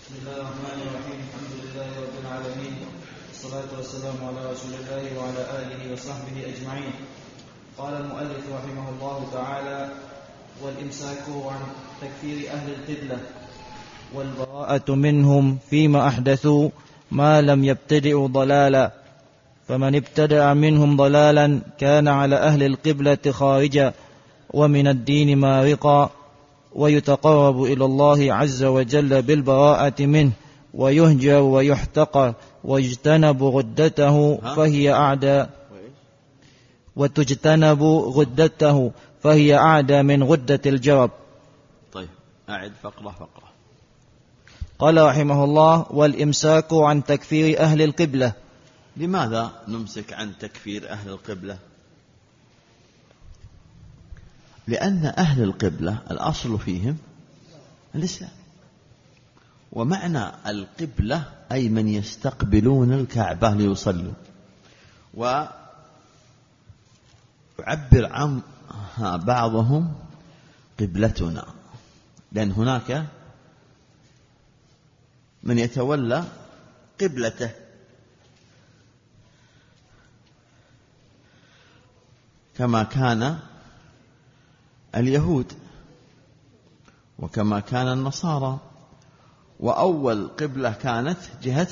بسم الله الرحمن الرحيم. الحمد لله رب العالمين، والصلاة والسلام على رسول الله وعلى آله وصحبه أجمعين. قال المؤلف رحمه الله تعالى: والإمساك عن تكفير أهل القبلة والبراءة منهم فيما أحدثوا ما لم يبتدئوا ضلالا، فمن ابتدع منهم ضلالا كان على أهل القبلة خارجا ومن الدين مارقا، ويتقرب إلى الله عز وجل بالبراءة منه، ويهجر ويحتقر ويجتنب غدته فهي أعدى وتجتنب غدته فهي أعدى من غدة الجرب. طيب أعد فقرة. قال رحمه الله: والإمساك عن تكفير أهل القبلة. لماذا نمسك عن تكفير أهل القبلة؟ لأن أهل القبلة الأصل فيهم الإسلام، ومعنى القبلة أي من يستقبلون الكعبة ليصلوا، ويعبر عن بعضهم قبلتنا، لأن هناك من يتولى قبلته، كما كان اليهود وكما كان النصارى، وأول قبلة كانت جهة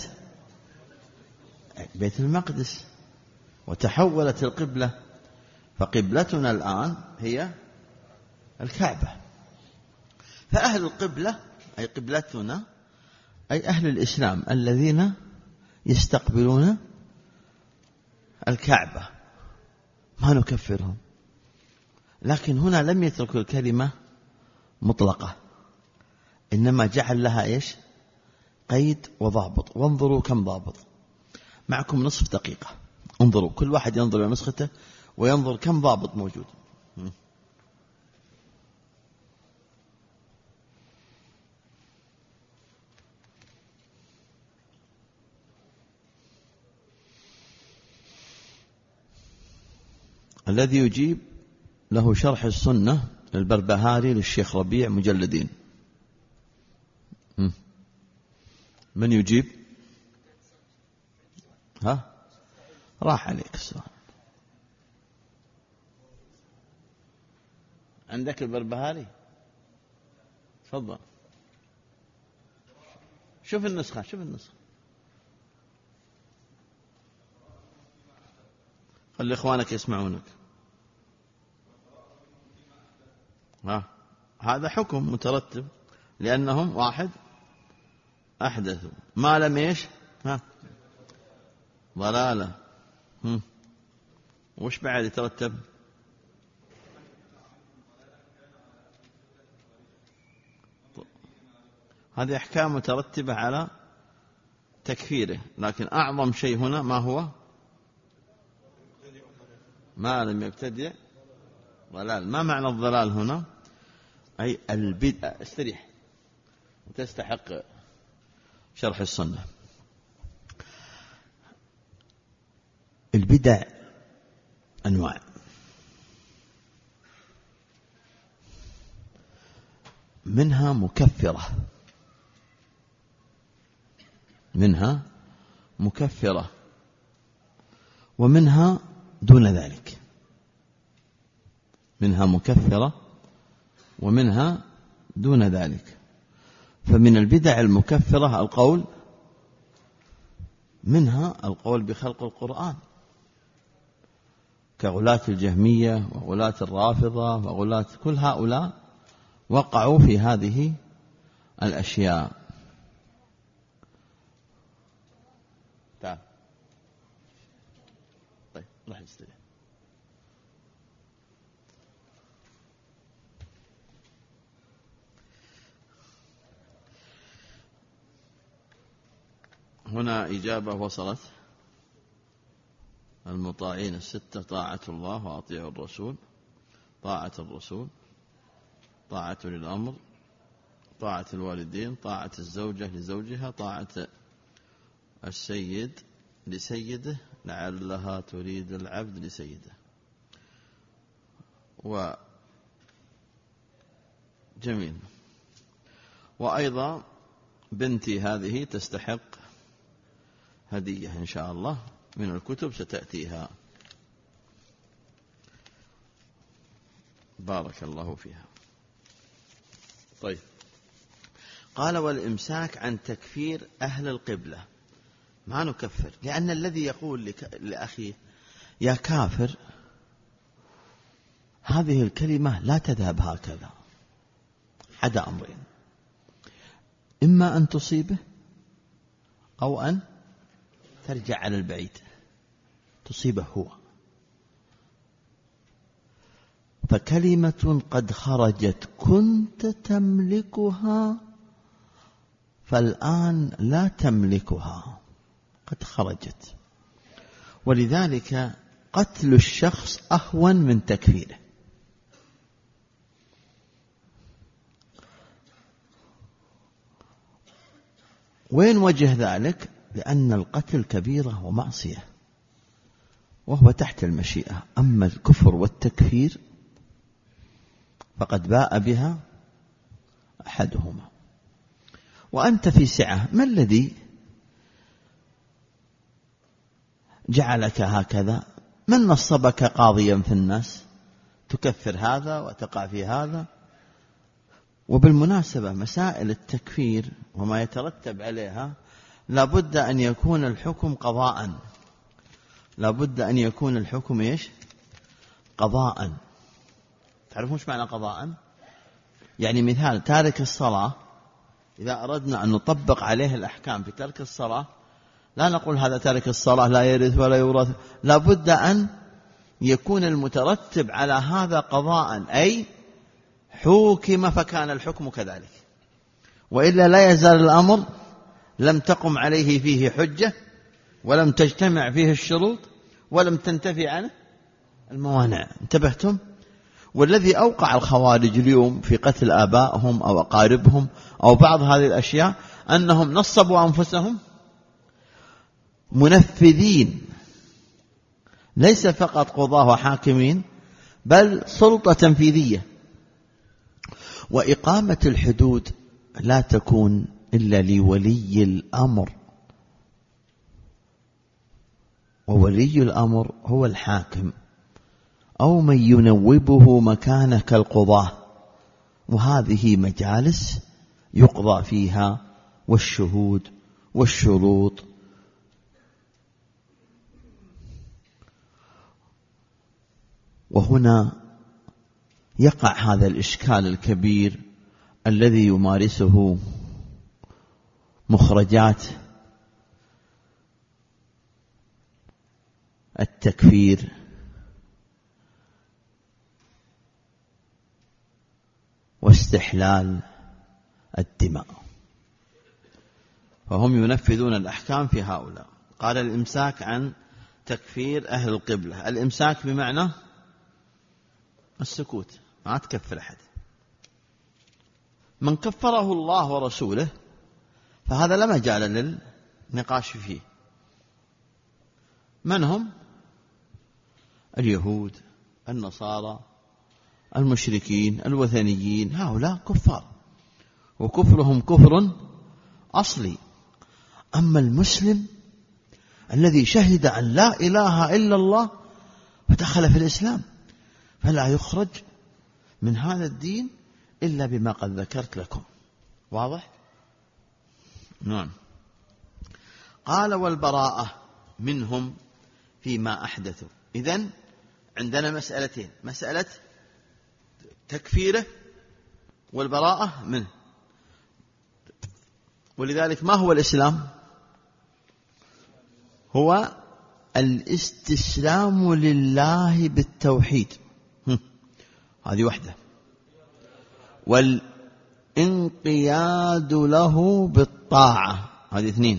بيت المقدس، وتحولت القبلة، فقبلتنا الآن هي الكعبة. فأهل القبلة أي قبلتنا أي أهل الإسلام الذين يستقبلون الكعبة، ما نكفرهم. لكن هنا لم يترك الكلمة مطلقة، إنما جعل لها إيش؟ قيد وضابط. وانظروا كم ضابط. معكم نصف دقيقة، انظروا، كل واحد ينظر إلى نسخته وينظر كم ضابط موجود. الذي يجيب له شرح السنة البربهاري للشيخ ربيع، مجلدين. من يجيب؟ راح عليك السؤال. عندك البربهاري؟ تفضل. شوف النسخة. خلي إخوانك يسمعونك. هذا حكم مترتب، لأنهم واحد أحدثوا ما لم إيش ضلالة. وش بعد يترتب؟ هذه أحكام مترتبة على تكفيره، لكن أعظم شيء هنا ما هو؟ ما لم يبتدع ضلال. ما معنى الضلال هنا؟ أي البدع. استريح وتستحق شرح السنة. البدع أنواع، منها مكفرة ومنها دون ذلك. منها مكفرة ومنها دون ذلك. فمن البدع المكفرة القول، منها القول بخلق القرآن، كغلاة الجهمية وغلاة الرافضة وغلاة كل هؤلاء وقعوا في هذه الأشياء. تعال. طيب راح نستريح. هنا إجابة وصلت. المطاعين الستة: طاعة الله وأطيع الرسول، طاعة الرسول، طاعة للأمر، طاعة الوالدين، طاعة الزوجة لزوجها، طاعة السيد لسيده لعلها تريد العبد لسيده. وجميل. وأيضا بنتي هذه تستحق هدية إن شاء الله من الكتب ستأتيها، بارك الله فيها. طيب، قال والإمساك عن تكفير أهل القبلة. ما نكفر، لأن الذي يقول لأخيه يا كافر هذه الكلمة لا تذهب هكذا، حد أمرين: إما أن تصيبه أو أن ترجع على البعيد، تصيبه هو. فكلمة قد خرجت كنت تملكها فالآن لا تملكها، قد خرجت. ولذلك قتل الشخص أهون من تكفيره. وين وجه ذلك؟ لأن القتل كبيرة ومعصية وهو تحت المشيئة. أما الكفر والتكفير فقد باء بها أحدهما. وأنت في سعة، ما الذي جعلك هكذا؟ من نصبك قاضيا في الناس تكفر هذا وتقع في هذا؟ وبالمناسبة مسائل التكفير وما يترتب عليها لابد أن يكون الحكم قضاء، لابد أن يكون الحكم إيش؟ قضاء. تعرفون ايش معنى قضاء؟ يعني مثال تارك الصلاة، إذا أردنا أن نطبق عليه الأحكام في ترك الصلاة لا نقول هذا تارك الصلاة لا يرث ولا يورث، لابد أن يكون المترتب على هذا قضاء، أي حوكم فكان الحكم كذلك، وإلا لا يزال الأمر لم تقم عليه فيه حجة ولم تجتمع فيه الشروط ولم تنتفي عنه الموانع. انتبهتم؟ والذي أوقع الخوارج اليوم في قتل آبائهم أو أقاربهم أو بعض هذه الأشياء أنهم نصبوا أنفسهم منفذين، ليس فقط قضاة وحاكمين بل سلطة تنفيذية. وإقامة الحدود لا تكون إلا لولي الأمر، وولي الأمر هو الحاكم أو من ينوبه مكانه كالقضاة، وهذه مجالس يقضى فيها والشهود والشروط. وهنا يقع هذا الإشكال الكبير الذي يمارسه مخرجات التكفير واستحلال الدماء، فهم ينفذون الأحكام في هؤلاء. قال الإمساك عن تكفير أهل القبلة. الإمساك بمعنى السكوت، ما تكفر أحد. من كفره الله ورسوله فهذا لا مجال للنقاش فيه. من هم؟ اليهود، النصارى، المشركين، الوثنيين، هؤلاء كفار وكفرهم كفر أصلي. أما المسلم الذي شهد أن لا إله إلا الله ودخل في الإسلام فلا يخرج من هذا الدين إلا بما قد ذكرت لكم. واضح؟ نعم. قال والبراءة منهم فيما أحدثوا. إذن عندنا مسألتين: مسألة تكفيره والبراءة منه. ولذلك ما هو الإسلام؟ هو الاستسلام لله بالتوحيد، هذه وحدة، والانقياد له بالطاعة، هذه اثنين،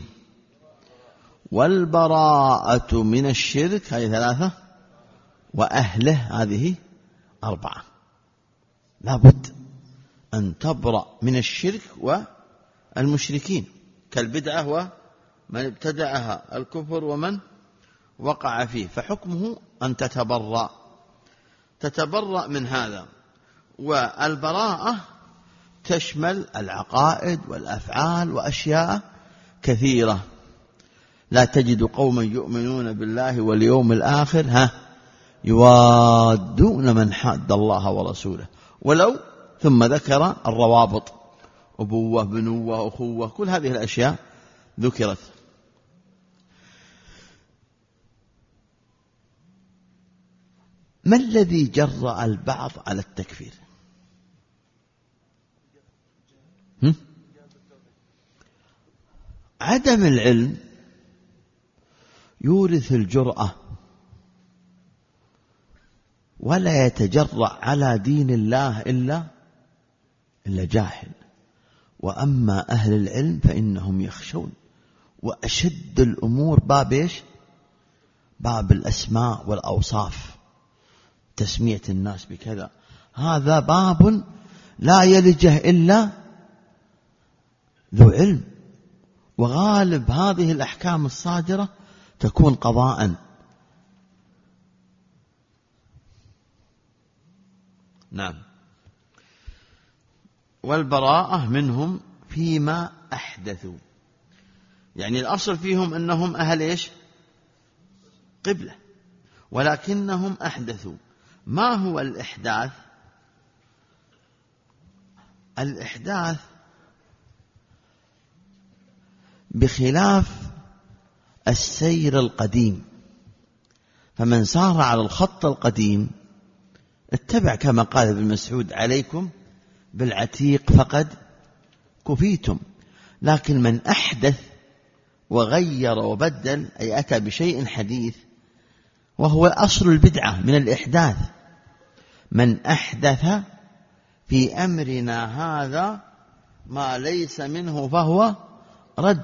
والبراءة من الشرك، هذه ثلاثة، وأهله، هذه أربعة. لابد أن تبرأ من الشرك والمشركين كالبدعة ومن ابتدعها، الكفر ومن وقع فيه، فحكمه أن تتبرأ من هذا. والبراءة تشمل العقائد والأفعال وأشياء كثيرة. لا تجد قوما يؤمنون بالله واليوم الآخر يوادون من حاد الله ورسوله ولو، ثم ذكر الروابط، أبوة، بنوة، أخوة، كل هذه الأشياء ذكرت. ما الذي جرأ البعض على التكفير؟ عدم العلم يورث الجرأة، ولا يتجرأ على دين الله إلا جاهل. وأما أهل العلم فإنهم يخشون. وأشد الأمور باب إيش؟ باب الأسماء والأوصاف، تسمية الناس بكذا، هذا باب لا يلجه إلا ذو علم. وغالب هذه الأحكام الصادرة تكون قضاء. نعم. والبراءة منهم فيما أحدثوا، يعني الأصل فيهم أنهم أهل إيش؟ قبلة، ولكنهم أحدثوا. ما هو الإحداث؟ الإحداث بخلاف السير القديم، فمن سار على الخط القديم اتبع، كما قال ابن مسعود: عليكم بالعتيق فقد كفيتم. لكن من أحدث وغير وبدل، أي أتى بشيء حديث، وهو أصل البدعة من الإحداث. من أحدث في أمرنا هذا ما ليس منه فهو رد.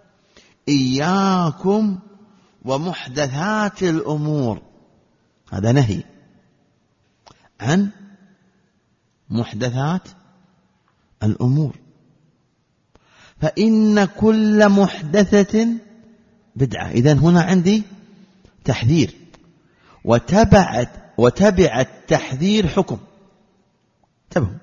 إياكم ومحدثات الأمور، هذا نهي عن محدثات الأمور. فإن كل محدثة بدعة. إذن هنا عندي تحذير، وتبع التحذير حكم. انتبهوا: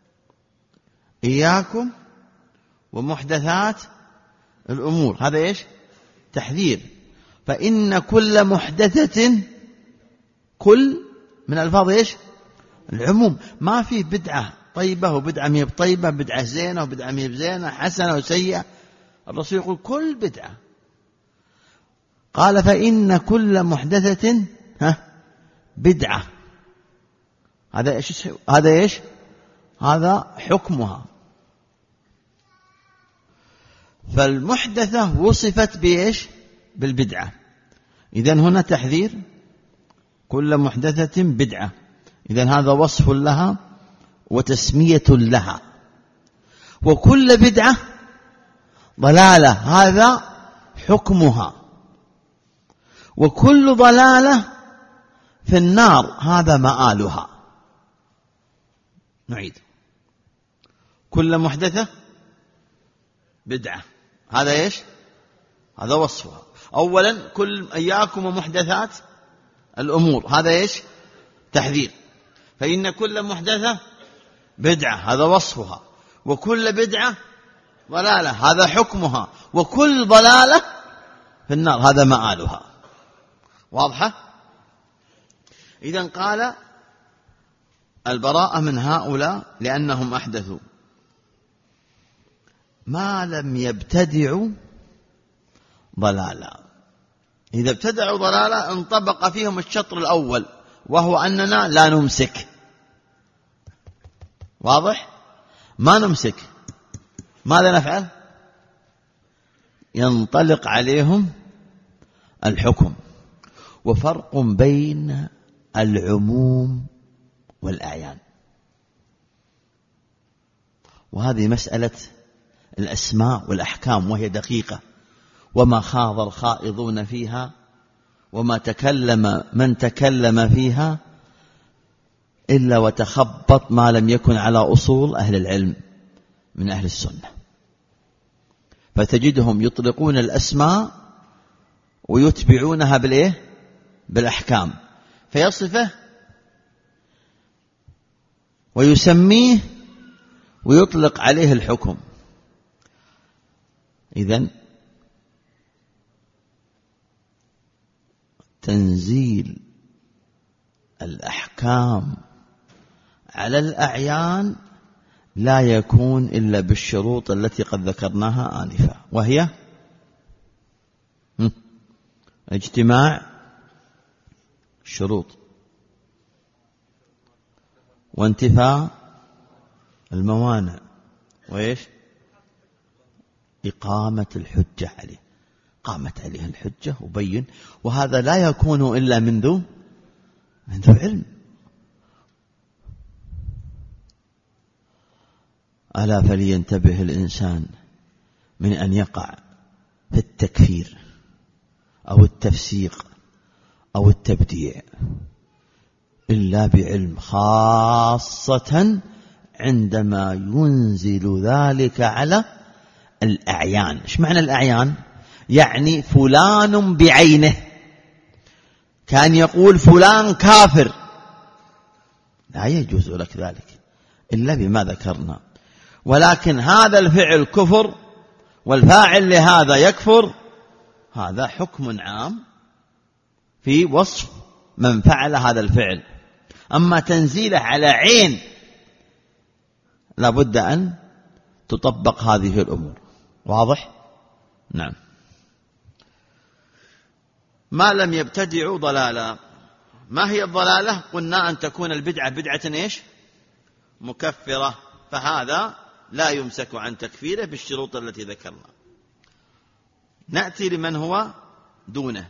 إياكم ومحدثات الأمور، هذا إيش؟ تحذير. فإن كل محدثة، كل من الفاظ إيش؟ العموم. ما في بدعة طيبة وبدعة ميب طيبة، بدعة زينة وبدعة ميب زينة، حسنة وسيئة. الرسول يقول كل بدعة. قال: فإن كل محدثة بدعة. هذا إيش؟ هذا حكمها. فالمحدثة وصفت بإيش؟ بالبدعة. إذن هنا تحذير: كل محدثة بدعة. إذن هذا وصف لها وتسمية لها. وكل بدعة ضلالة، هذا حكمها. وكل ضلالة في النار، هذا مآلها. نعيد: كل محدثة بدعة، هذا إيش؟ هذا وصفها. أولا: كل إياكم ومحدثات الأمور، هذا إيش؟ تحذير. فإن كل محدثة بدعة، هذا وصفها. وكل بدعة ضلالة، هذا حكمها. وكل ضلالة في النار، هذا مآلها. واضحة؟ إذن قال: البراءة من هؤلاء لأنهم أحدثوا ما لم يبتدعوا ضلالا. إذا ابتدعوا ضلالا انطبق فيهم الشطر الأول، وهو أننا لا نمسك. واضح؟ ما نمسك. ماذا نفعل؟ ينطلق عليهم الحكم. وفرق بين العموم والأعيان، وهذه مسألة الأسماء والأحكام، وهي دقيقة. وما خاض الخائضون فيها، وما تكلم من تكلم فيها إلا وتخبط ما لم يكن على أصول أهل العلم من أهل السنة. فتجدهم يطلقون الأسماء ويتبعونها بالأحكام، فيصفه ويسميه ويطلق عليه الحكم. إذن تنزيل الأحكام على الأعيان لا يكون إلا بالشروط التي قد ذكرناها آنفا، وهي اجتماع الشروط وانتفاء الموانع وإيش؟ إقامة الحجة عليه. قامت عليه الحجة وبين، وهذا لا يكون إلا من ذو علم. ألا فلينتبه الإنسان من أن يقع في التكفير أو التفسيق أو التبديع إلا بعلم، خاصة عندما ينزل ذلك على الأعيان. إيش معنى الأعيان؟ يعني فلان بعينه، كان يقول فلان كافر، لا يجوز لك ذلك إلا بما ذكرنا. ولكن هذا الفعل كفر والفاعل لهذا يكفر، هذا حكم عام في وصف من فعل هذا الفعل. أما تنزيله على عين لابد أن تطبق هذه الأمور. واضح؟ نعم. ما لم يبتدعوا ضلالا. ما هي الضلالة؟ قلنا أن تكون البدعة بدعة إيش؟ مكفرة، فهذا لا يمسك عن تكفيره بالشروط التي ذكرنا. نأتي لمن هو دونه.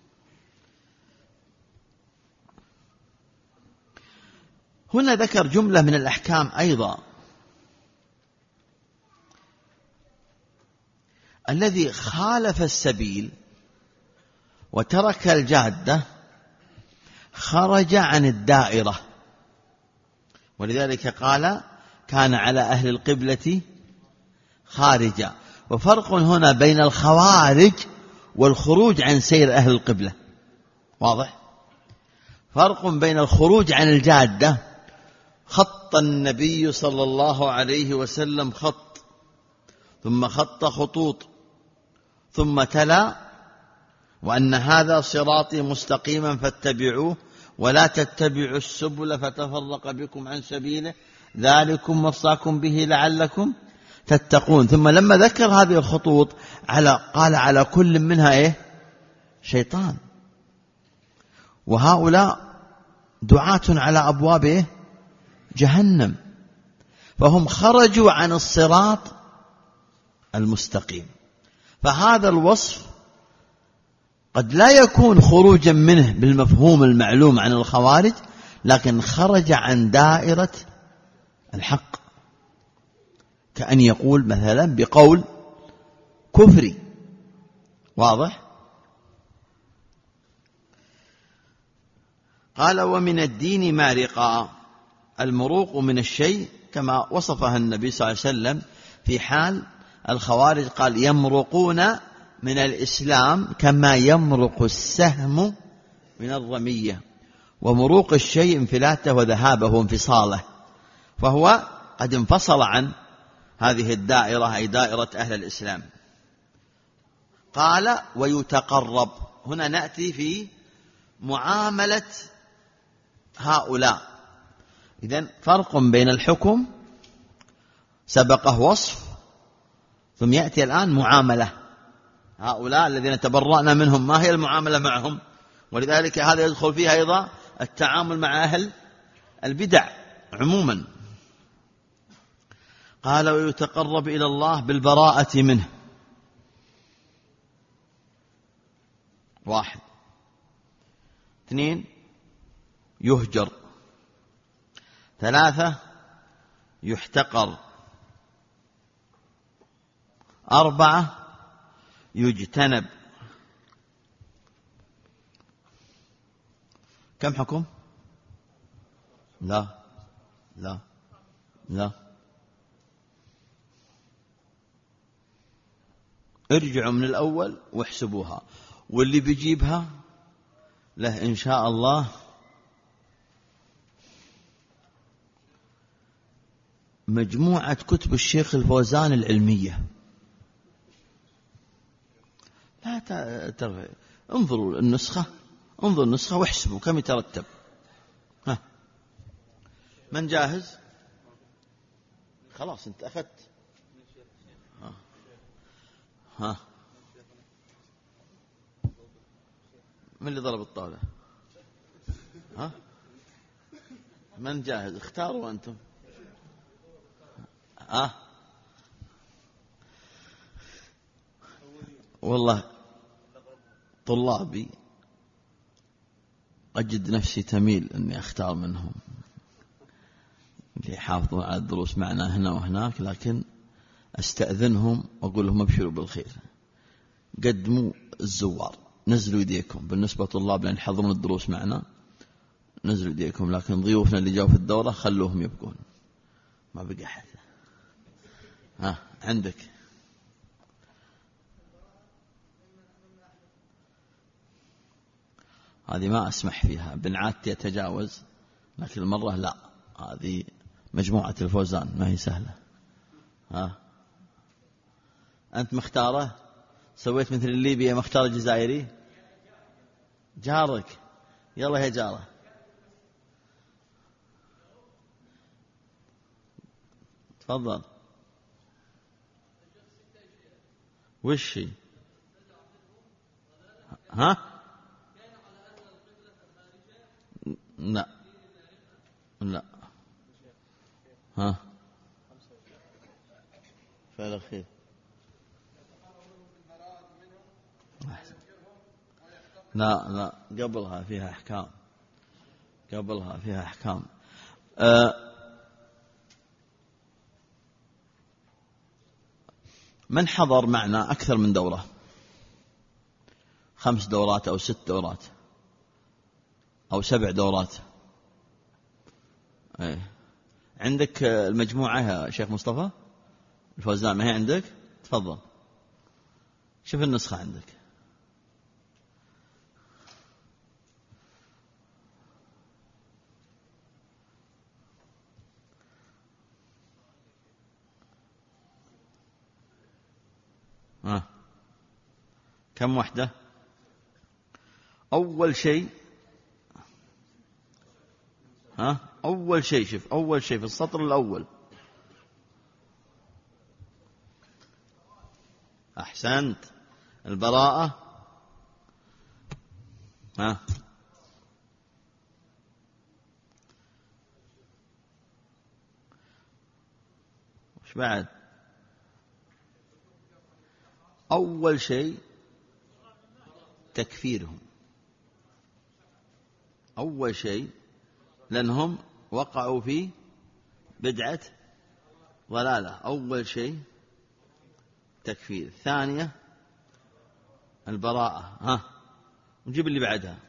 هنا ذكر جملة من الأحكام أيضا. الذي خالف السبيل وترك الجادة خرج عن الدائرة، ولذلك قال كان على أهل القبلة خارجا. وفرق هنا بين الخوارج والخروج عن سير أهل القبلة. واضح؟ فرق بين الخروج عن الجادة. خط النبي صلى الله عليه وسلم خط، ثم خط خطوط، ثم تلا وأن هذا صراطي مستقيما فاتبعوه ولا تتبعوا السبل فتفرق بكم عن سبيله ذلكم وصاكم به لعلكم تتقون. ثم لما ذكر هذه الخطوط قال على كل منها إيه؟ شيطان. وهؤلاء دعاة على أبواب إيه؟ جهنم، فهم خرجوا عن الصراط المستقيم. فهذا الوصف قد لا يكون خروجا منه بالمفهوم المعلوم عن الخوارج، لكن خرج عن دائرة الحق، كأن يقول مثلا بقول كفري. واضح؟ قال ومن الدين مارقا. المروق من الشيء كما وصفها النبي صلى الله عليه وسلم في حال الخوارج، قال يمرقون من الإسلام كما يمرق السهم من الرمية. ومروق الشيء انفلاته وذهابه وانفصاله، فهو قد انفصل عن هذه الدائرة، أي دائرة أهل الإسلام. قال ويتقرب. هنا نأتي في معاملة هؤلاء. إذن فرق بين الحكم سبقه وصف، ثم يأتي الآن معاملة هؤلاء الذين تبرأنا منهم. ما هي المعاملة معهم؟ ولذلك هذا يدخل فيها أيضا التعامل مع أهل البدع عموما. قال ويتقرب إلى الله بالبراءة منه. 1. 2 يهجر. 3 يحتقر. 4 يجتنب. كم حكم؟ لا لا لا، ارجعوا من الأول واحسبوها، واللي بيجيبها له إن شاء الله مجموعة كتب الشيخ الفوزان العلمية. لا انظروا النسخة، انظروا النسخة واحسبوا كم يترتب. ها، من جاهز؟ خلاص انت أخذت. ها، من اللي ضرب الطاولة؟ ها، من جاهز؟ اختاروا أنتم. والله طلابي أجد نفسي تميل أني أختار منهم اللي يحافظون على الدروس معنا هنا وهناك، لكن أستأذنهم وأقول لهم أبشروا بالخير، قدموا الزوار، نزلوا يديكم. بالنسبة لطلاب لأن يحضرون الدروس معنا نزلوا يديكم، لكن ضيوفنا اللي جاوا في الدورة خلوهم يبقون، ما بقى أحد. عندك هذه ما أسمح فيها، بن عادتي يتجاوز، لكن المرة لا، هذه مجموعة الفوزان ما هي سهلة. أنت مختاره؟ سويت مثل الليبي مختار الجزائري جارك، يلا يا جاره. تفضل. وش هي؟ لا لا. فعل خير. لا لا، قبلها فيها أحكام، قبلها فيها أحكام. من حضر معنا أكثر من دورة، 5 دورات أو 6 دورات أو 7 دورات؟ عندك المجموعة يا شيخ مصطفى الفوزان، ما هي عندك؟ تفضل شوف النسخة عندك. كم وحدة؟ أول شيء أول شيء شوف، أول شيء في السطر الأول. أحسنت. البراءة. وش بعد؟ أول شيء تكفيرهم، أول شيء، لأنهم وقعوا في بدعة ضلالة. أول شيء تكفير. ثانية البراءة. نجيب اللي بعدها،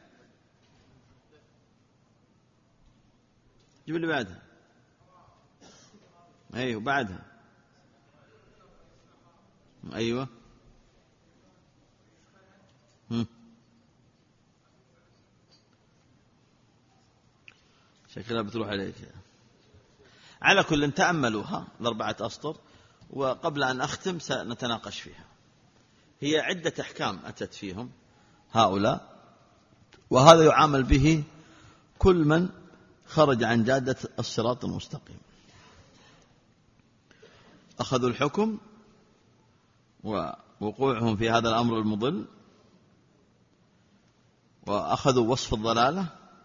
جيب اللي بعدها. أيوه بعدها. أيوه. شكلها بتروح عليك. على كل تأملوها ال4 أسطر، وقبل أن أختم سنتناقش فيها. هي عدة أحكام أتت فيهم هؤلاء، وهذا يعامل به كل من خرج عن جادة الصراط المستقيم. أخذوا الحكم ووقوعهم في هذا الأمر المضل، وأخذوا وصف الضلالة،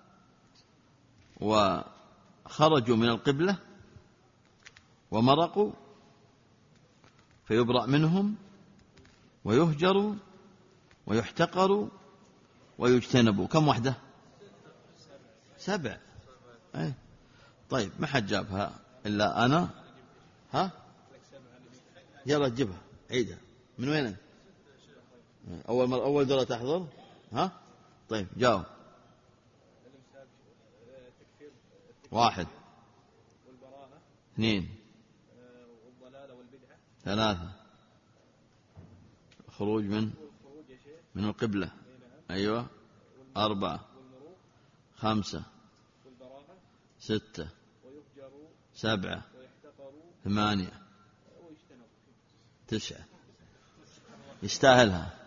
وخرجوا من القبلة ومرقوا، فيبرأ منهم ويهجروا ويحتقروا ويجتنبوا. كم وحدة؟ 7. طيب ما حد جابها إلا أنا. يلا تجيبها، عيدها. من وين؟ أول مرة، أول دورة تحضر. طيب جاوب. 1 2 3 خروج من القبلة. أيوة. 4 5 6 7 8 9 يستاهلها.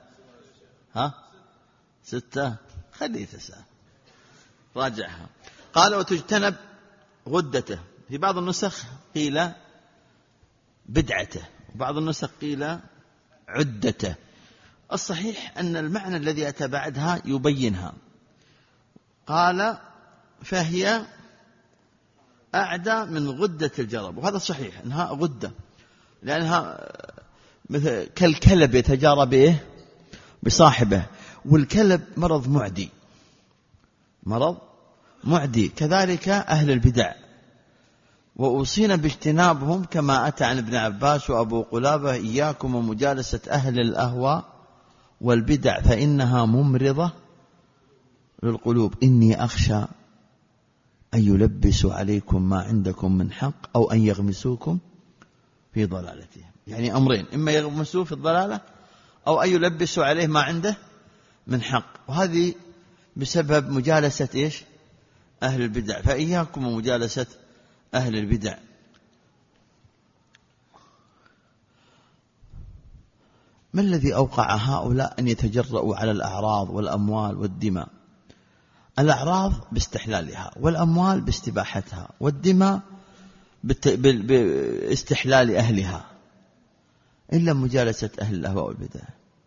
6 خليه 9 راجعها. قال وتجتنب غدته. في بعض النسخ قيل بدعته، وبعض النسخ قيل عدته. الصحيح أن المعنى الذي أتى بعدها يبينها. قال فهي أعدى من غدة الجرب، وهذا صحيح أنها غدة، لأنها مثل كالكلب يتجارى به بصاحبه، والكلب مرض معدي، مرض معدي. كذلك أهل البدع، وأوصينا باجتنابهم كما أتى عن ابن عباس وأبو قلابة: إياكم ومجالسة أهل الأهواء والبدع فإنها ممرضة للقلوب، إني أخشى أن يلبسوا عليكم ما عندكم من حق أو أن يغمسوكم في ضلالتهم. يعني أمرين: إما يغمسوه في الضلالة أو أن يلبسوا عليه ما عنده من حق. وهذه بسبب مجالسة إيش؟ أهل البدع. فإياكم ومجالسة أهل البدع. ما الذي أوقع هؤلاء أن يتجرؤوا على الأعراض والأموال والدماء؟ الأعراض باستحلالها، والأموال باستباحتها، والدماء باستحلال أهلها، إلا مجالسة أهل الأهواء والبدع.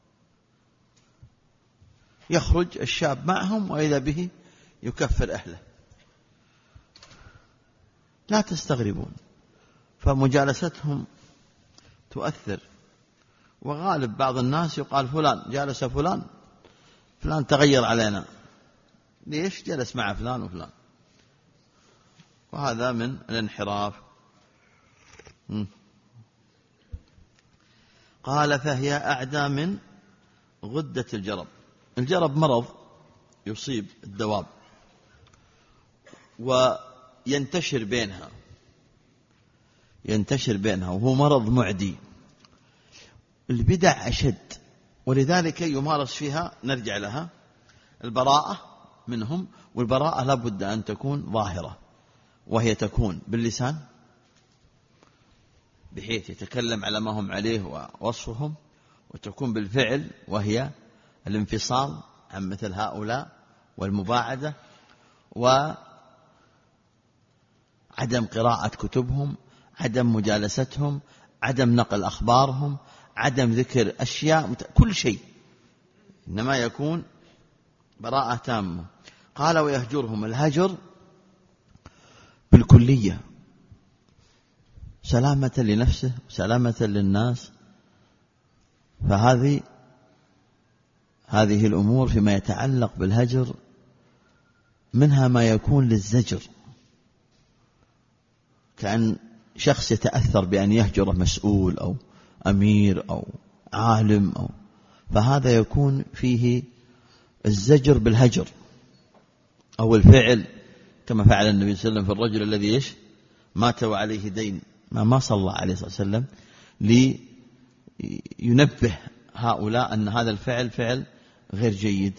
يخرج الشاب معهم وإذا به يكفر أهله. لا تستغربون، فمجالستهم تؤثر. وغالب بعض الناس يقال فلان جالس فلان، فلان تغير علينا. ليش؟ جلس مع فلان وفلان. وهذا من الانحراف. قال فهي أعدى من غدة الجرب. الجرب مرض يصيب الدواب وينتشر بينها، وهو مرض معدي. البدع أشد، ولذلك يمارس فيها، نرجع لها، البراءة منهم. والبراءة لابد أن تكون ظاهرة، وهي تكون باللسان بحيث يتكلم على ما هم عليه ووصفهم، وتكون بالفعل وهي الانفصال عن مثل هؤلاء والمباعدة، وعدم قراءة كتبهم، عدم مجالستهم، عدم نقل أخبارهم، عدم ذكر أشياء، كل شيء، إنما يكون براءة تامة. قال ويهجرهم. الهجر بالكلية، سلامة لنفسه سلامة للناس. فهذه الأمور فيما يتعلق بالهجر منها ما يكون للزجر، كأن شخص يتأثر بأن يهجر مسؤول أو أمير أو عالم، فهذا يكون فيه الزجر بالهجر أو الفعل، كما فعل النبي صلى الله عليه وسلم في الرجل الذي مات وعليه دين، ما صلى عليه الصلاة والسلام، لينبه هؤلاء أن هذا الفعل فعل غير جيد،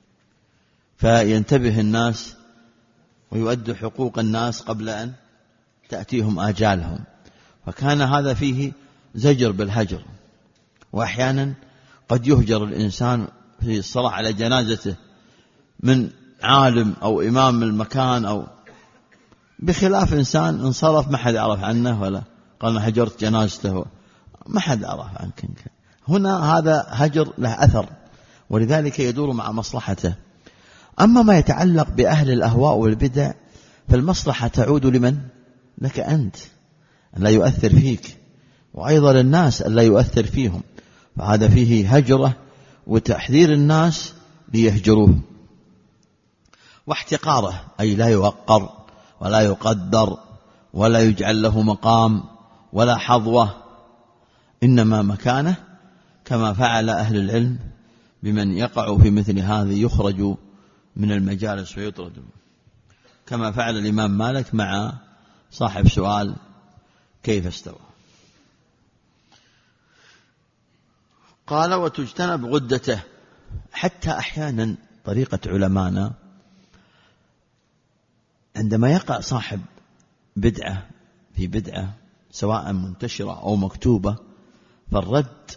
فينتبه الناس ويؤدوا حقوق الناس قبل أن تأتيهم آجالهم. فكان هذا فيه زجر بالهجر. وأحيانا قد يهجر الإنسان في الصلاة على جنازته من عالم أو إمام المكان، أو بخلاف إنسان انصرف ما حد عرف عنه ولا قال أنا هجرت جنازته، ما حد عرف عنك. هنا هذا هجر له أثر، ولذلك يدور مع مصلحته. أما ما يتعلق بأهل الأهواء والبدع فالمصلحة تعود لمن؟ لك أنت، أن لا يؤثر فيك، وأيضا للناس أن لا يؤثر فيهم. فهذا فيه هجرة وتحذير الناس ليهجروه. واحتقاره، أي لا يوقر ولا يقدر ولا يجعل له مقام ولا حظوة، إنما مكانه كما فعل أهل العلم بمن يقع في مثل هذا، يخرج من المجالس ويطرد، كما فعل الإمام مالك مع صاحب سؤال كيف استوى. قال وتجتنب غدته. حتى أحيانا طريقة علمانا عندما يقع صاحب بدعة في بدعة سواء منتشرة أو مكتوبة، فالرد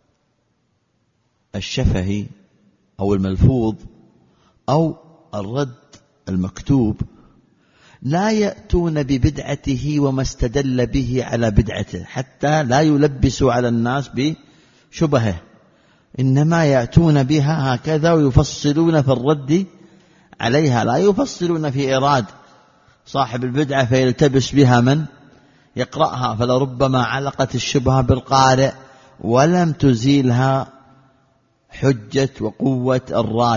الشفهي أو الملفوظ أو الرد المكتوب لا يأتون ببدعته وما استدل به على بدعته حتى لا يلبسوا على الناس بشبهه، إنما يأتون بها هكذا ويفصلون في الرد عليها، لا يفصلون في إيراد صاحب البدعة فيلتبس بها من يقرأها، فلربما علقت الشبهة بالقارئ ولم تزيلها حجة وقوة الراد،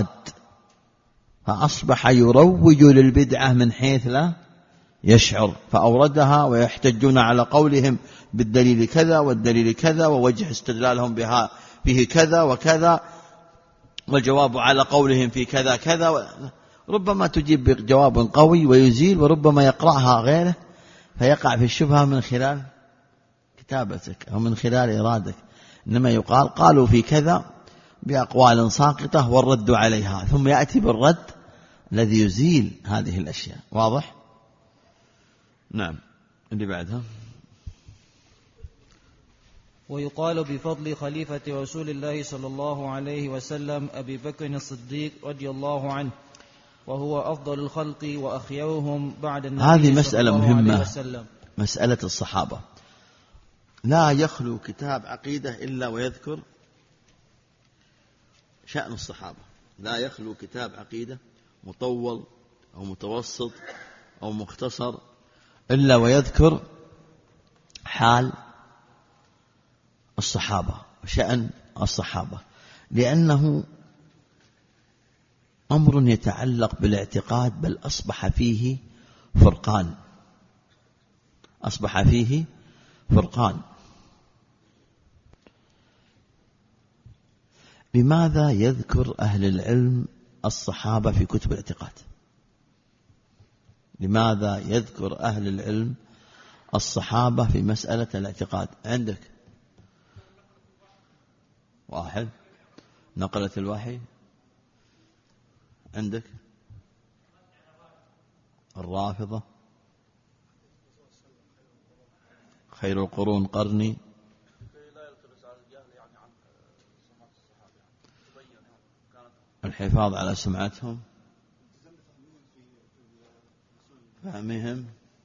فأصبح يروج للبدعة من حيث لا يشعر، فأوردها ويحتجون على قولهم بالدليل كذا والدليل كذا ووجه استدلالهم بها فيه كذا وكذا، والجواب على قولهم في كذا كذا، ربما تجيب بجواب قوي ويزيل، وربما يقرأها غيره فيقع في الشبهة من خلال كتابتك أو من خلال إرادك. إنما يقال قالوا في كذا بأقوال ساقطة والرد عليها، ثم يأتي بالرد الذي يزيل هذه الأشياء. واضح؟ نعم. اللي بعدها: ويقال بفضل خليفة رسول الله صلى الله عليه وسلم أبي بكر الصديق رضي الله عنه، وهو أفضل الخلق وأخيرهم بعد النبي. هذه مسألة صلى الله مهمة، عليه وسلم. مسألة الصحابة. لا يخلو كتاب عقيدة إلا ويذكر شأن الصحابة، لا يخلو كتاب عقيدة مطول أو متوسط أو مختصر إلا ويذكر حال الصحابة وشأن الصحابة، لأنه أمر يتعلق بالاعتقاد، بل أصبح فيه فرقان، أصبح فيه فرقان. لماذا يذكر أهل العلم الصحابة في كتب الاعتقاد؟ لماذا يذكر أهل العلم الصحابة في مسألة الاعتقاد؟ عندك واحد نقلة الوحي، عندك الرافضة، خير القرون قرني، الحفاظ على سمعتهم، فهمهم،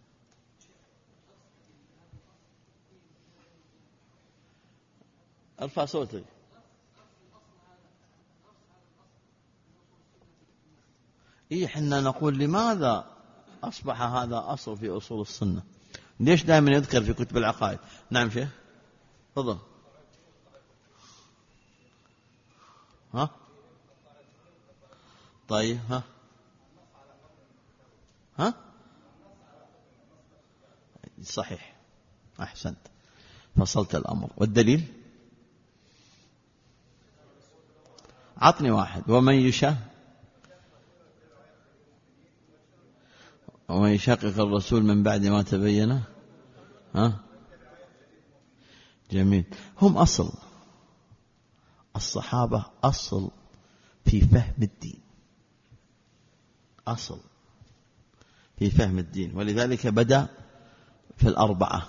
ارفع صوتك. حنا نقول لماذا أصبح هذا أصل في أصول السنة؟ ليش دائما يذكر في كتب العقائد؟ نعم شيخ، تفضل. ها طيب، ها صحيح، أحسنت، فصلت الأمر. والدليل؟ عطني واحد. ومن يشاقق الرسول من بعد ما تبين. جميل. هم أصل، الصحابة أصل في فهم الدين، أصل في فهم الدين، ولذلك بدأ في الأربعة.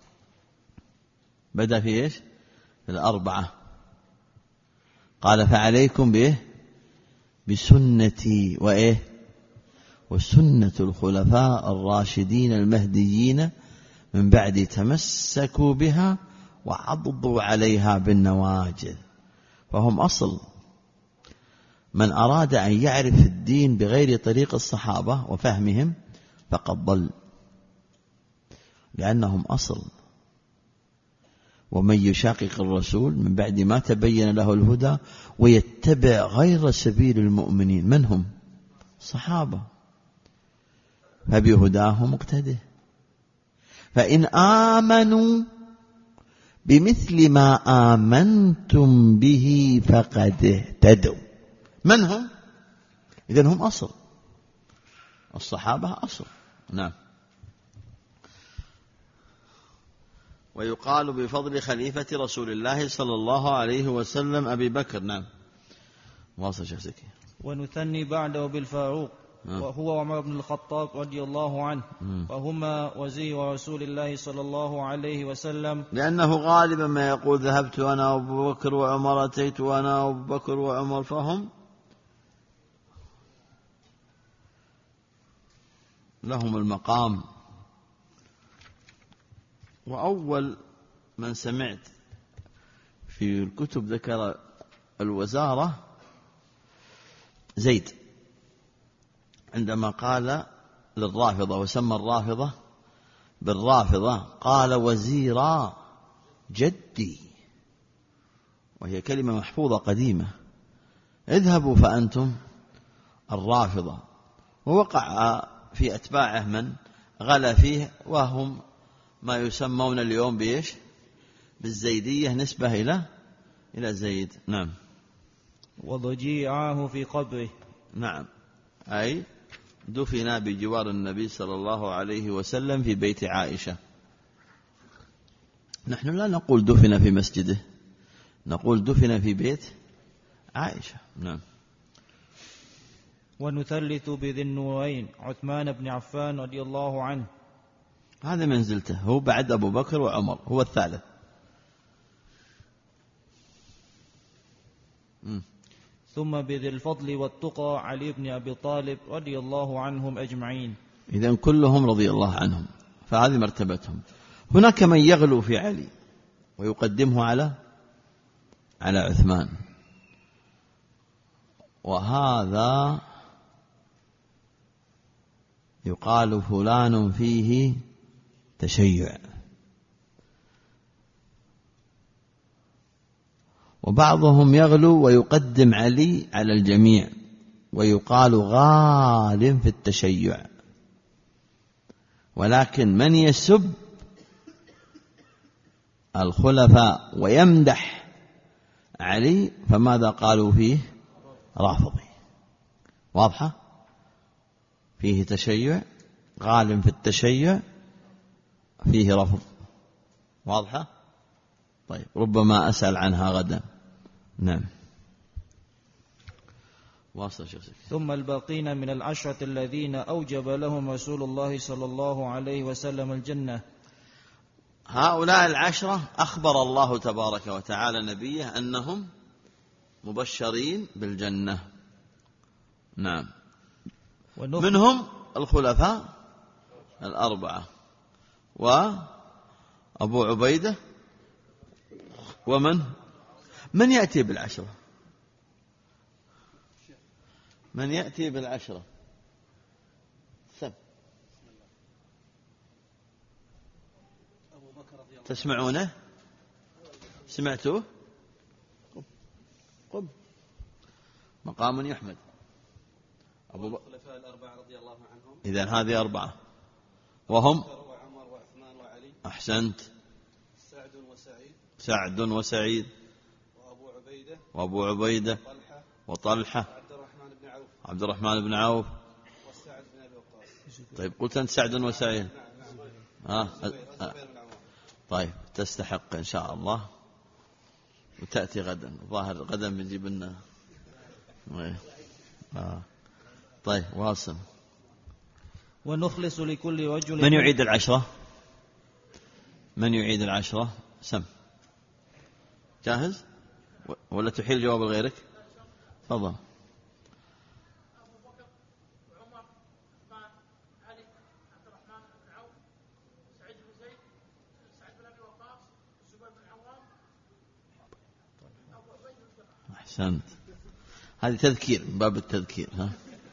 بدأ في إيش؟ في الأربعة. قال: فعليكم بسنتي وسنة الخلفاء الراشدين المهديين من بعد، تمسكوا بها وعضوا عليها بالنواجذ. فهم أصل. من أراد أن يعرف الدين بغير طريق الصحابة وفهمهم فقد ضل، لأنهم أصل. ومن يشاقق الرسول من بعد ما تبين له الهدى ويتبع غير سبيل المؤمنين، من هم؟ صحابة. فبهداه مقتده، فإن آمنوا بمثل ما آمنتم به فقد اهتدوا. من هم؟ إذن هم أصل، الصحابة أصل. نعم. ويقال بفضل خليفة رسول الله صلى الله عليه وسلم أبي بكر. نعم، واصل شخصك. ونثني بعده بالفاروق. وهو عمر بن الخطاب رضي الله عنه، وهما وزير رسول الله صلى الله عليه وسلم، لأنه غالبا ما يقول ذهبت أنا وأبو بكر وعمر، أتيت أنا وأبو بكر وعمر، فهم لهم المقام. وأول من سمعت في الكتب ذكر الوزارة زيد عندما قال للرافضة، وسمى الرافضة بالرافضة، قال وزيرا جدي، وهي كلمة محفوظة قديمة، اذهبوا فأنتم الرافضة. ووقع في أتباعه من غلا فيه، وهم ما يسمون اليوم بإيش؟ بالزيدية، نسبة إلى زيد. نعم. وضجيعاه في قبره. نعم، أي دفن بجوار النبي صلى الله عليه وسلم في بيت عائشة. نحن لا نقول دفن في مسجده، نقول دفن في بيت عائشة. نعم. ونثلث بذي النورين عثمان بن عفان رضي الله عنه، هذا منزلته، هو بعد أبو بكر وعمر، هو الثالث. ثم بذي الفضل والتقى علي بن أبي طالب رضي الله عنهم أجمعين. إذن كلهم رضي الله عنهم، فهذه مرتبتهم. هناك من يغلو في علي ويقدمه على عثمان، وهذا يقال فلان فيه تشيع. وبعضهم يغلو ويقدم علي على الجميع، ويقال غال في التشيع. ولكن من يسب الخلفاء ويمدح علي فماذا قالوا فيه؟ رافضي. واضحة؟ فيه تشيع، غال في التشيع، فيه رفض. واضحة؟ طيب، ربما أسأل عنها غدا. نعم. واصل شيخ. ثم الباقين من العشرة الذين أوجب لهم رسول الله صلى الله عليه وسلم الجنة. هؤلاء العشرة أخبر الله تبارك وتعالى نبيه أنهم مبشرين بالجنة. نعم. منهم الخلفاء الأربعة، وأبو عبيدة، من يأتي بالعشرة؟ من يأتي بالعشرة؟ تسمعونه؟ سمعتوه؟ قم. مقام يحمد. أبو بكر الخلفاء الأربعة رضي الله عنهم. إذن هذه أربعة، وهم وعمر وعثمان وعلي. أحسنت. سعد وسعيد وأبو عبيدة وطلحة عبد الرحمن بن عوف وسعد بن أبي وقاص. طيب، قلت أنت سعد وسعيد. طيب، تستحق إن شاء الله، وتأتي غدا. ظاهر غدا بنجيب لنا. طيب، واصل. ونخلص لكل رجل. من يعيد العشرة؟ من يعيد العشرة؟ سم. جاهز ولا تحيل جواب غيرك؟ تفضل. أحسنت. هذه تذكير من باب التذكير، ها؟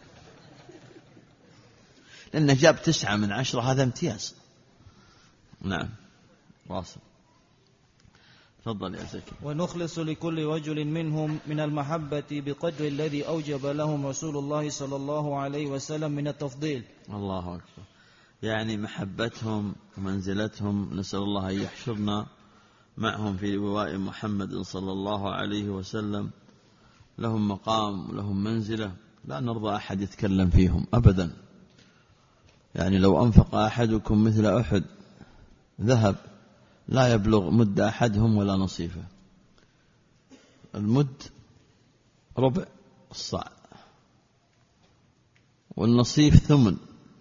لأنه جاب 9 من 10، هذا امتياز. نعم، واصل. تفضل يا زكي. ونخلص لكل رجل منهم من المحبة بقدر الذي أوجب لهم رسول الله صلى الله عليه وسلم من التفضيل. الله أكبر. يعني محبتهم ومنزلتهم، نسأل الله أن يحشرنا معهم في لواء محمد صلى الله عليه وسلم. لهم مقام ولهم منزلة لا نرضى أحد يتكلم فيهم أبدا. يعني لو أنفق أحدكم مثل أحد ذهب لا يبلغ مد أحدهم ولا نصيفه. المد ربع الصاع، والنصيف ثمن،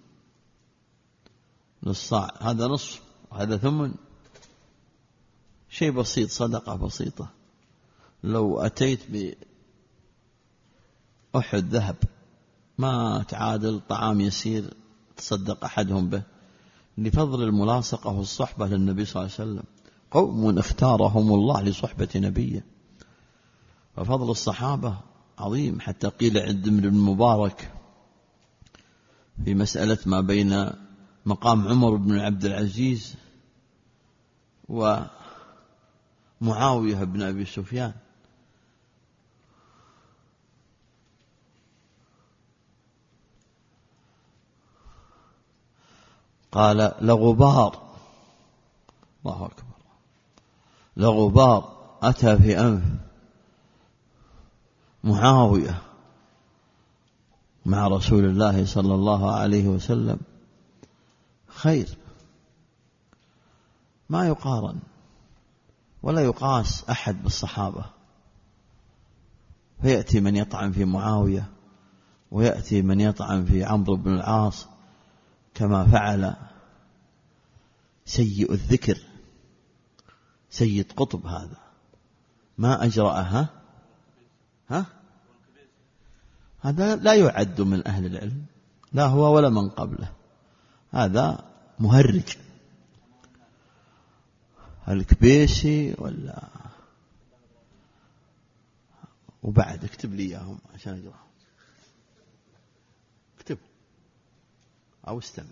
نص صاع، هذا نصف وهذا ثمن، شيء بسيط، صدقة بسيطة. لو أتيت بأحد ذهب ما تعادل طعام يسير تصدق أحدهم به، لفضل الملاصقة والصحبة للنبي صلى الله عليه وسلم. قوم اختارهم الله لصحبة نبيه، ففضل الصحابة عظيم. حتى قيل عند ابن المبارك في مسألة ما بين مقام عمر بن عبد العزيز ومعاوية بن أبي سفيان، قال لغبار، الله أكبر، لغبار أتى في أنف معاوية مع رسول الله صلى الله عليه وسلم خير ما يقارن ولا يقاس أحد بالصحابة. فيأتي من يطعن في معاوية ويأتي من يطعن في عمرو بن العاص كما فعل سيء الذكر سيد قطب، هذا ما أجرأها، هذا لا يعد من أهل العلم، لا هو ولا من قبله، هذا مهرج. الكبيسي ولا وبعد اكتب لي إياهم عشان أجرأ، اكتب أو استمع.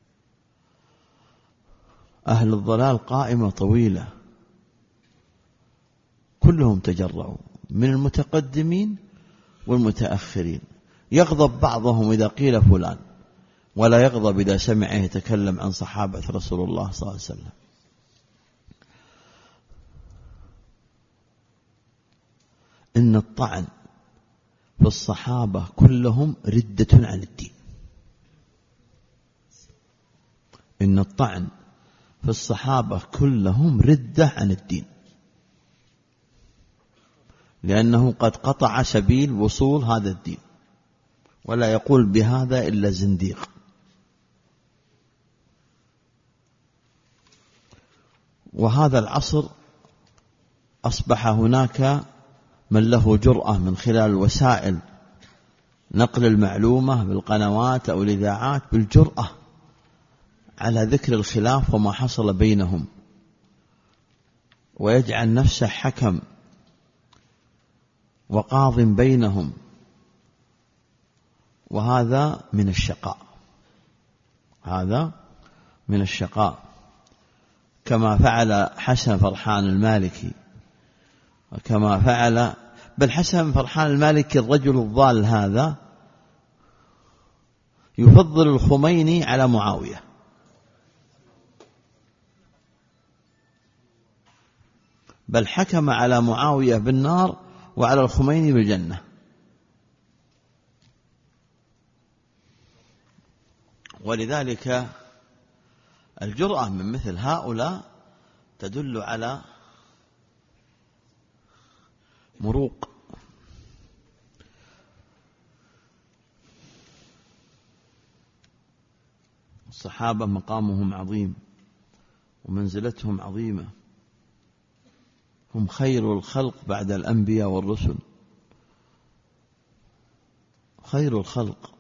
أهل الضلال قائمة طويلة كلهم تجرؤوا من المتقدمين والمتأخرين. يغضب بعضهم إذا قيل فلان، ولا يغضب إذا سمعه يتكلم عن صحابة رسول الله صلى الله عليه وسلم. إن الطعن في الصحابة كلهم ردة عن الدين. إن الطعن في الصحابة كلهم ردة عن الدين، لأنه قد قطع سبيل وصول هذا الدين، ولا يقول بهذا إلا زنديق. وهذا العصر أصبح هناك من له جرأة من خلال وسائل نقل المعلومة بالقنوات أو الإذاعات بالجرأة على ذكر الخلاف وما حصل بينهم، ويجعل نفسه حكم وقاض بينهم، وهذا من الشقاء، هذا من الشقاء. كما فعل حسن فرحان المالكي، وكما فعل بل حسن فرحان المالكي الرجل الضال هذا يفضل الخميني على معاوية، بل حكم على معاوية بالنار وعلى الخميني بالجنة. ولذلك الجرأة من مثل هؤلاء تدل على مروق. الصحابة مقامهم عظيم ومنزلتهم عظيمة، هم خير الخلق بعد الأنبياء والرسل، خير الخلق.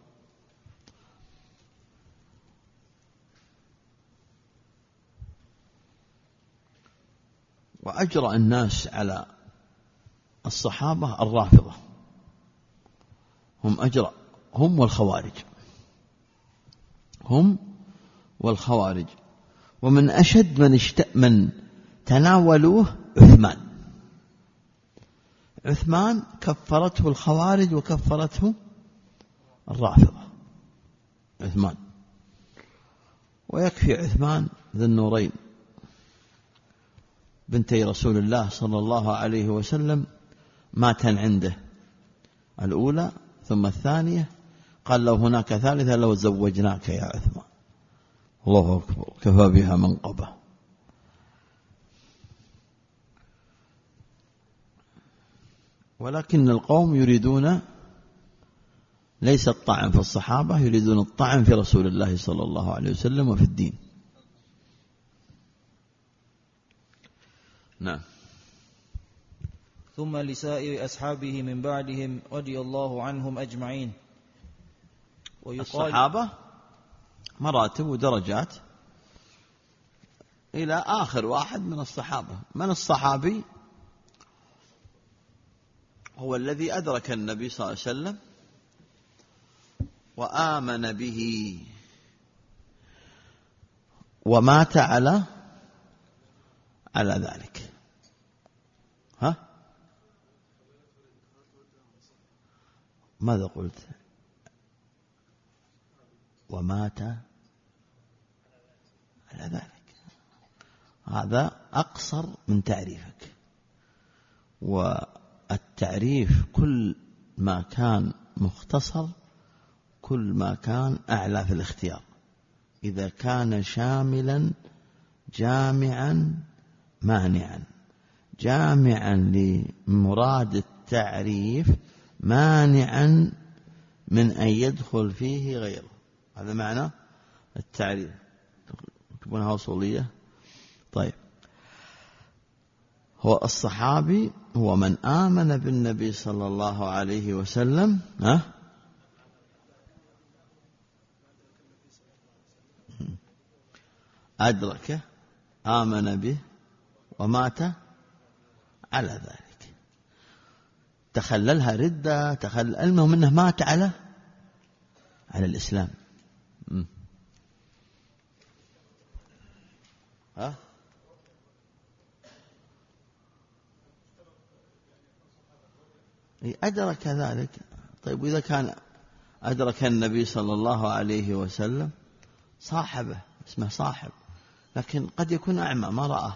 وأجرأ الناس على الصحابة الرافضة، هم أجرأ، هم والخوارج، هم والخوارج. ومن أشد من تناولوه عثمان كفرته الخوارج وكفرته الرافضة، عثمان. ويكفي عثمان ذي النورين بنتي رسول الله صلى الله عليه وسلم ماتن عنده، الأولى ثم الثانية، قال لو هناك ثالثة لو زوجناك يا عثمان. الله أكبر، كفى بها منقبة. ولكن القوم يريدون ليس الطعن في الصحابة، يريدون الطعن في رسول الله صلى الله عليه وسلم وفي الدين. نعم. ثم لسائر أصحابه من بعدهم رضي الله عنهم أجمعين. الصحابة مراتب ودرجات إلى آخر واحد من الصحابة. من الصحابي؟ هو الذي أدرك النبي صلى الله عليه وسلم وآمن به ومات على ذلك. ها؟ ماذا قلت؟ ومات على ذلك. هذا أقصر من تعريفك. والتعريف كل ما كان مختصر كل ما كان أعلى في الاختيار. إذا كان شاملا جامعا مانعا، جامعا لمراد التعريف مانعا من أن يدخل فيه غيره. هذا معنى التعريف. تكونها وصولية. طيب، هو الصحابي هو من آمن بالنبي صلى الله عليه وسلم أدركه، آمن به ومات على ذلك. تخللها ردة، المهم أنه مات على الإسلام. أدرك ذلك. طيب، وإذا كان أدرك النبي صلى الله عليه وسلم صاحبه، اسمه صاحب، لكن قد يكون أعمى ما رأى.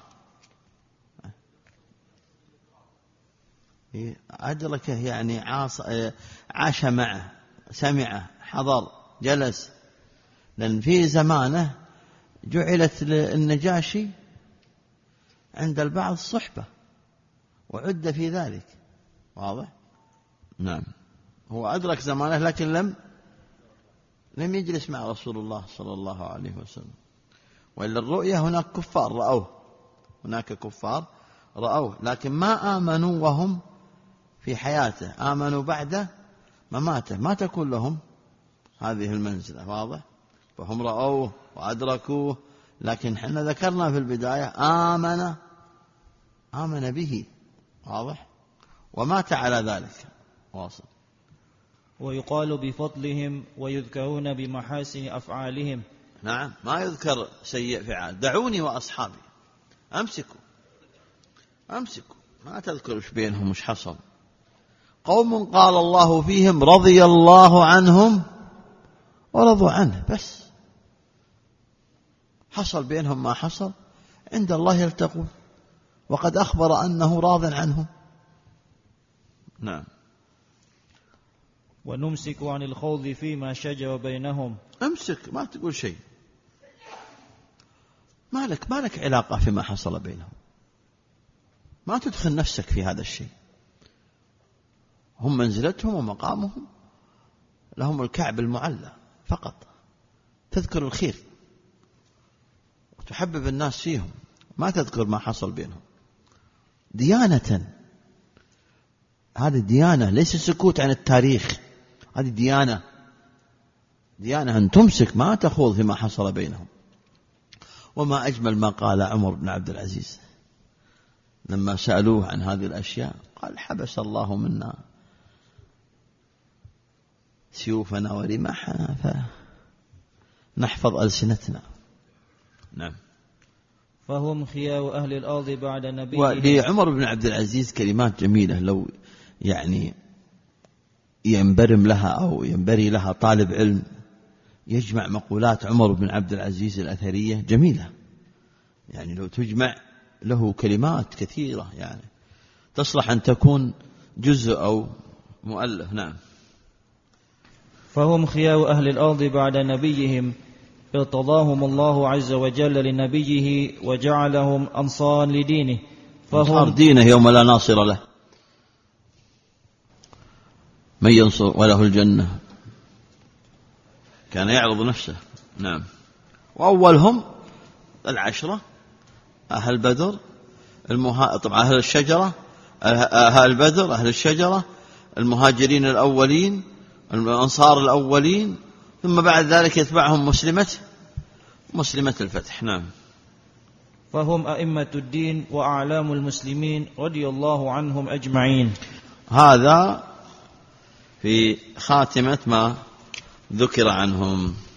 أدركه يعني عاش معه، سمعه، حضر، جلس. لأن في زمانه جعلت للنجاشي عند البعض صحبة وعد في ذلك. واضح؟ نعم. هو أدرك زمانه لكن لم يجلس مع رسول الله صلى الله عليه وسلم. وإلا الرؤية هناك كفار رأوه، هناك كفار رأوه لكن ما آمنوا وهم في حياته، آمنوا بعد مماته. ما تكون لهم هذه المنزلة. واضح؟ فهم رأوه وأدركوه، لكن حنا ذكرنا في البداية آمن به. واضح؟ ومات على ذلك. واصل. ويقال بفضلهم ويذكرون بمحاسن أفعالهم. نعم، ما يذكر سيء فعال. دعوني وأصحابي، أمسكوا ما تذكر وش بينهم وش حصل. قوم قال الله فيهم رضي الله عنهم ورضوا عنه، بس حصل بينهم ما حصل، عند الله يلتقون، وقد أخبر أنه راض عنهم. نعم. ونمسك عن الخوض فيما شجر بينهم. امسك، ما تقول شيء، ما لك علاقة فيما حصل بينهم، ما تدخل نفسك في هذا الشيء. هم منزلتهم ومقامهم، لهم الكعب المعلى فقط. تذكر الخير وتحبب الناس فيهم، ما تذكر ما حصل بينهم. ديانة، هذه ديانة، ليس سكوت عن التاريخ. هذه ديانة أن تمسك، ما تخوض فيما حصل بينهم. وما أجمل ما قال عمر بن عبد العزيز لما سألوه عن هذه الأشياء، قال حبس الله منا سيوفنا ورماحنا فنحفظ ألسنتنا. نعم. فهم خيار أهل الأرض بعد نبيه. ولعمر بن عبد العزيز كلمات جميلة، لو يعني ينبرم لها أو ينبري لها طالب علم يجمع مقولات عمر بن عبد العزيز الأثرية جميلة. يعني لو تجمع له كلمات كثيرة يعني تصلح أن تكون جزء أو مؤلف. نعم. فهم خيار أهل الأرض بعد نبيهم، ارتضاهم الله عز وجل لنبيه وجعلهم أنصار لدينه. أنصار دينه يوم لا ناصر له، من ينصر وله الجنة كان يعرض نفسه. نعم. وأولهم 10 أهل بدر، طبعا أهل الشجرة، أهل بدر، أهل الشجرة، المهاجرين الأولين، الأنصار الأولين، ثم بعد ذلك يتبعهم مسلمة الفتح. نعم. فهم أئمة الدين وأعلام المسلمين رضي الله عنهم أجمعين. هذا في خاتمة ما ذكر عنهم.